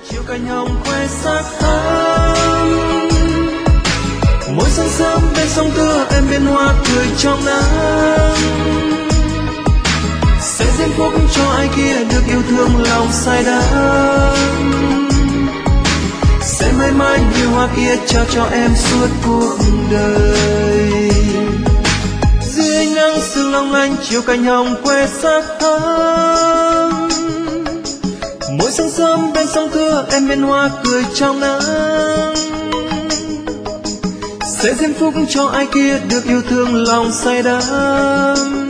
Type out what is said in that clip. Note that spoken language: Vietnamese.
chiều cành hồng khoe sắc thắm. Mỗi sáng sớm bên sông Thưa em bên hoa cười trong nắng. Sẽ diễm phúc cho ai kia được yêu thương lòng say đắm. Sẽ mãi mãi như hoa kia trao cho em suốt cuộc đời. Dưới nắng sương long lanh chiều cành hồng khoe sắc thắm. Mỗi sáng sớm bên sông Thưa em bên hoa cười trong nắng. Sẽ diễm phúc cho ai kia được yêu thương lòng say đắm.